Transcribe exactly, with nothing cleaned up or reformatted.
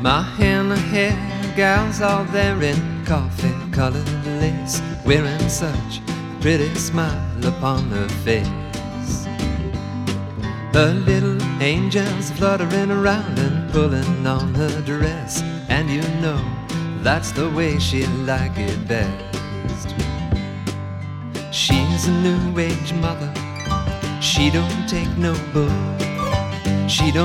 My henna hair gals all there in coffee-colored lace, wearing such a pretty smile upon her face. Her little angels fluttering around and pulling on her dress, and you know that's the way she like it best. She's a new age mother, she don't take no bull. She don't